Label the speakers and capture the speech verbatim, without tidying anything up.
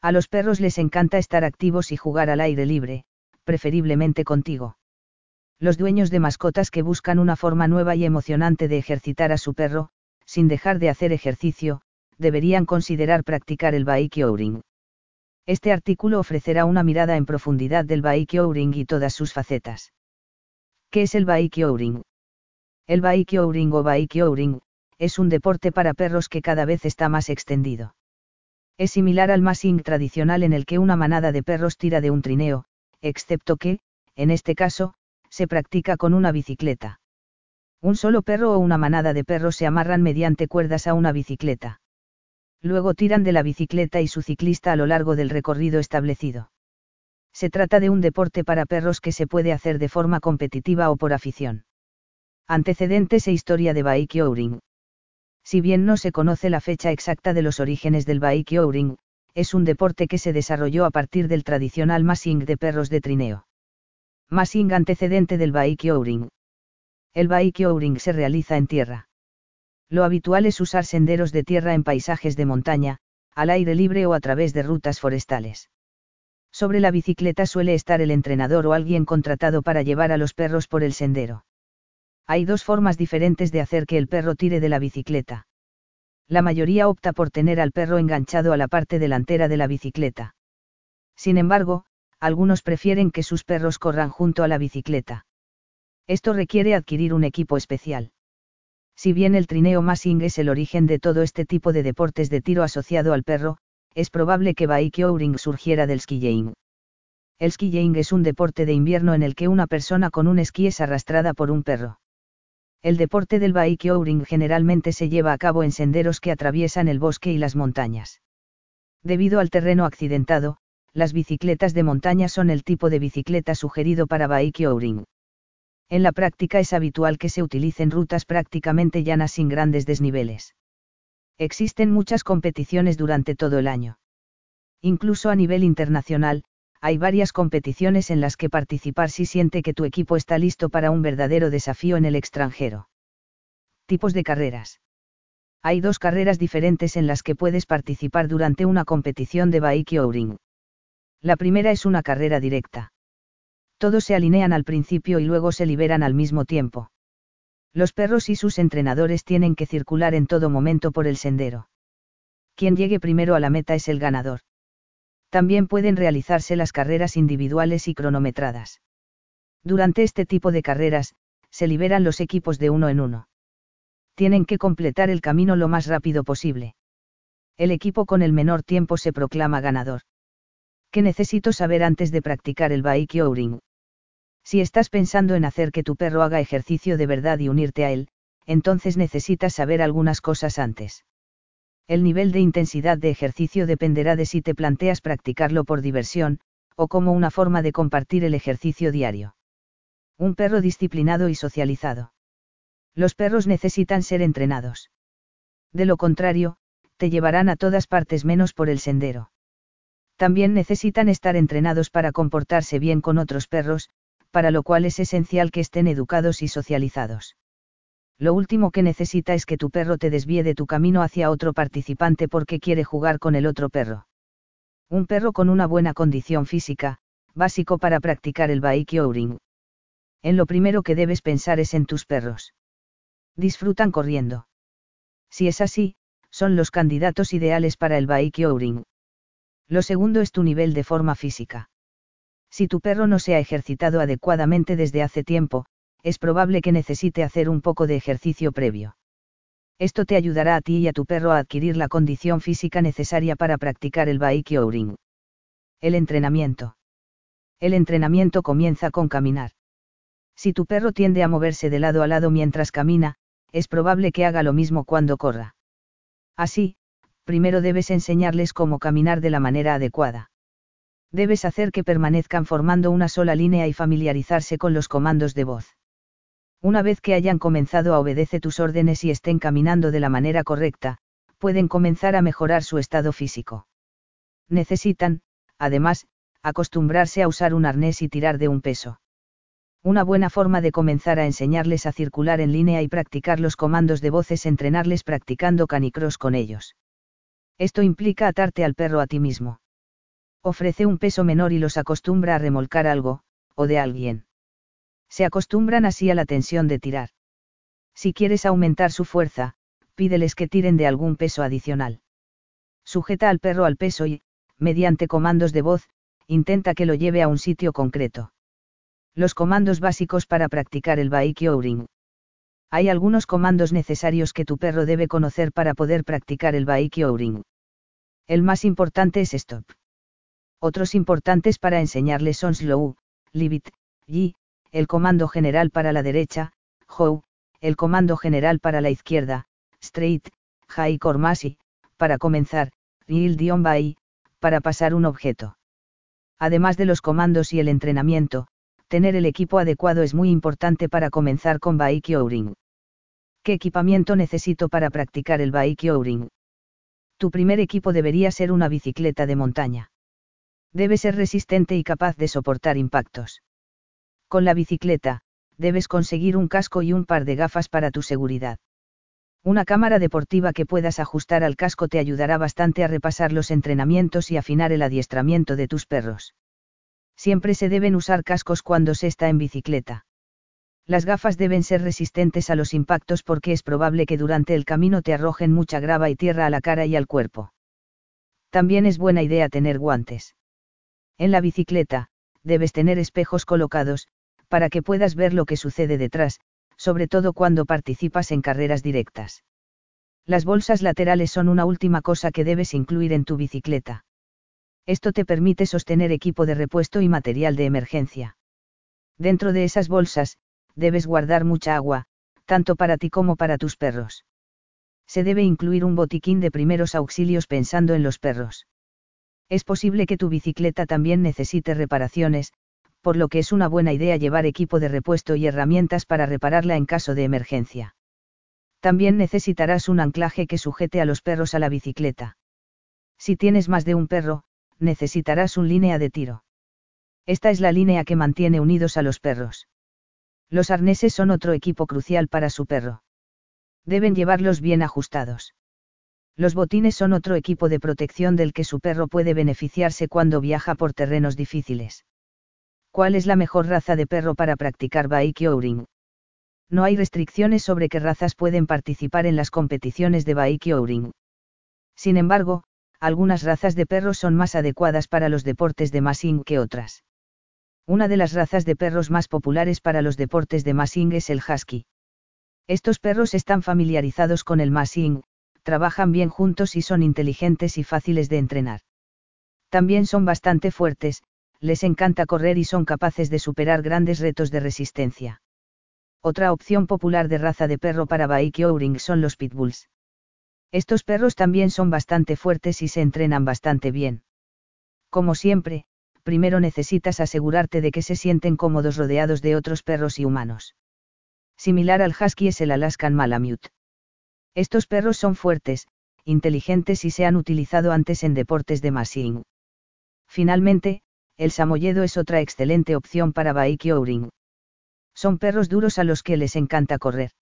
Speaker 1: A los perros les encanta estar activos y jugar al aire libre, preferiblemente contigo. Los dueños de mascotas que buscan una forma nueva y emocionante de ejercitar a su perro, sin dejar de hacer ejercicio, deberían considerar practicar el bikejouring. Este artículo ofrecerá una mirada en profundidad del bikejouring y todas sus facetas. ¿Qué es el bikejouring? El bikejouring o bikejouring es un deporte para perros que cada vez está más extendido. Es similar al massing tradicional en el que una manada de perros tira de un trineo, excepto que, en este caso, se practica con una bicicleta. Un solo perro o una manada de perros se amarran mediante cuerdas a una bicicleta. Luego tiran de la bicicleta y su ciclista a lo largo del recorrido establecido. Se trata de un deporte para perros que se puede hacer de forma competitiva o por afición. Antecedentes e historia de bikejouring. Si bien no se conoce la fecha exacta de los orígenes del bikejouring, es un deporte que se desarrolló a partir del tradicional massing de perros de trineo. Massing antecedente del bikejouring. El bikejouring se realiza en tierra. Lo habitual es usar senderos de tierra en paisajes de montaña, al aire libre o a través de rutas forestales. Sobre la bicicleta suele estar el entrenador o alguien contratado para llevar a los perros por el sendero. Hay dos formas diferentes de hacer que el perro tire de la bicicleta. La mayoría opta por tener al perro enganchado a la parte delantera de la bicicleta. Sin embargo, algunos prefieren que sus perros corran junto a la bicicleta. Esto requiere adquirir un equipo especial. Si bien el trineo massing es el origen de todo este tipo de deportes de tiro asociado al perro, es probable que bikejouring surgiera del skiing. El skiing es un deporte de invierno en el que una persona con un esquí es arrastrada por un perro. El deporte del bikejouring generalmente se lleva a cabo en senderos que atraviesan el bosque y las montañas. Debido al terreno accidentado, las bicicletas de montaña son el tipo de bicicleta sugerido para bikejouring. En la práctica es habitual que se utilicen rutas prácticamente llanas sin grandes desniveles. Existen muchas competiciones durante todo el año. Incluso a nivel internacional, hay varias competiciones en las que participar si siente que tu equipo está listo para un verdadero desafío en el extranjero. Tipos de carreras. Hay dos carreras diferentes en las que puedes participar durante una competición de bikejouring. La primera es una carrera directa. Todos se alinean al principio y luego se liberan al mismo tiempo. Los perros y sus entrenadores tienen que circular en todo momento por el sendero. Quien llegue primero a la meta es el ganador. También pueden realizarse las carreras individuales y cronometradas. Durante este tipo de carreras, se liberan los equipos de uno en uno. Tienen que completar el camino lo más rápido posible. El equipo con el menor tiempo se proclama ganador. ¿Qué necesito saber antes de practicar el bikejouring? Si estás pensando en hacer que tu perro haga ejercicio de verdad y unirte a él, entonces necesitas saber algunas cosas antes. El nivel de intensidad de ejercicio dependerá de si te planteas practicarlo por diversión, o como una forma de compartir el ejercicio diario. Un perro disciplinado y socializado. Los perros necesitan ser entrenados. De lo contrario, te llevarán a todas partes menos por el sendero. También necesitan estar entrenados para comportarse bien con otros perros, para lo cual es esencial que estén educados y socializados. Lo último que necesita es que tu perro te desvíe de tu camino hacia otro participante porque quiere jugar con el otro perro. Un perro con una buena condición física, básico para practicar el bikejouring. En lo primero que debes pensar es en tus perros. ¿Disfrutan corriendo? Si es así, son los candidatos ideales para el bikejouring. Lo segundo es tu nivel de forma física. Si tu perro no se ha ejercitado adecuadamente desde hace tiempo, es probable que necesite hacer un poco de ejercicio previo. Esto te ayudará a ti y a tu perro a adquirir la condición física necesaria para practicar el bikejouring. El entrenamiento. El entrenamiento comienza con caminar. Si tu perro tiende a moverse de lado a lado mientras camina, es probable que haga lo mismo cuando corra. Así, primero debes enseñarles cómo caminar de la manera adecuada. Debes hacer que permanezcan formando una sola línea y familiarizarse con los comandos de voz. Una vez que hayan comenzado a obedecer tus órdenes y estén caminando de la manera correcta, pueden comenzar a mejorar su estado físico. Necesitan, además, acostumbrarse a usar un arnés y tirar de un peso. Una buena forma de comenzar a enseñarles a circular en línea y practicar los comandos de voz es entrenarles practicando canicross con ellos. Esto implica atarte al perro a ti mismo. Ofrece un peso menor y los acostumbra a remolcar algo, o de alguien. Se acostumbran así a la tensión de tirar. Si quieres aumentar su fuerza, pídeles que tiren de algún peso adicional. Sujeta al perro al peso y, mediante comandos de voz, intenta que lo lleve a un sitio concreto. Los comandos básicos para practicar el Baikyouring. Hay algunos comandos necesarios que tu perro debe conocer para poder practicar el Baikyouring. El más importante es stop. Otros importantes para enseñarles son slow, leave it, yi, el comando general para la derecha, how, el comando general para la izquierda, straight, high kormasi, para comenzar, yield dion bai, para pasar un objeto. Además de los comandos y el entrenamiento, tener el equipo adecuado es muy importante para comenzar con Baikyouring. ¿Qué equipamiento necesito para practicar el Baikyouring? Tu primer equipo debería ser una bicicleta de montaña. Debe ser resistente y capaz de soportar impactos. Con la bicicleta, debes conseguir un casco y un par de gafas para tu seguridad. Una cámara deportiva que puedas ajustar al casco te ayudará bastante a repasar los entrenamientos y afinar el adiestramiento de tus perros. Siempre se deben usar cascos cuando se está en bicicleta. Las gafas deben ser resistentes a los impactos porque es probable que durante el camino te arrojen mucha grava y tierra a la cara y al cuerpo. También es buena idea tener guantes. En la bicicleta, debes tener espejos colocados, para que puedas ver lo que sucede detrás, sobre todo cuando participas en carreras directas. Las bolsas laterales son una última cosa que debes incluir en tu bicicleta. Esto te permite sostener equipo de repuesto y material de emergencia. Dentro de esas bolsas, debes guardar mucha agua, tanto para ti como para tus perros. Se debe incluir un botiquín de primeros auxilios pensando en los perros. Es posible que tu bicicleta también necesite reparaciones, por lo que es una buena idea llevar equipo de repuesto y herramientas para repararla en caso de emergencia. También necesitarás un anclaje que sujete a los perros a la bicicleta. Si tienes más de un perro, necesitarás un línea de tiro. Esta es la línea que mantiene unidos a los perros. Los arneses son otro equipo crucial para su perro. Deben llevarlos bien ajustados. Los botines son otro equipo de protección del que su perro puede beneficiarse cuando viaja por terrenos difíciles. ¿Cuál es la mejor raza de perro para practicar Baikyouring? No hay restricciones sobre qué razas pueden participar en las competiciones de Baikyouring. Sin embargo, algunas razas de perros son más adecuadas para los deportes de massing que otras. Una de las razas de perros más populares para los deportes de massing es el husky. Estos perros están familiarizados con el massing, trabajan bien juntos y son inteligentes y fáciles de entrenar. También son bastante fuertes, les encanta correr y son capaces de superar grandes retos de resistencia. Otra opción popular de raza de perro para Baikyouring son los pitbulls. Estos perros también son bastante fuertes y se entrenan bastante bien. Como siempre, primero necesitas asegurarte de que se sienten cómodos rodeados de otros perros y humanos. Similar al husky es el Alaskan Malamute. Estos perros son fuertes, inteligentes y se han utilizado antes en deportes de massing. Finalmente, el samoyedo es otra excelente opción para Baikyouring. Son perros duros a los que les encanta correr.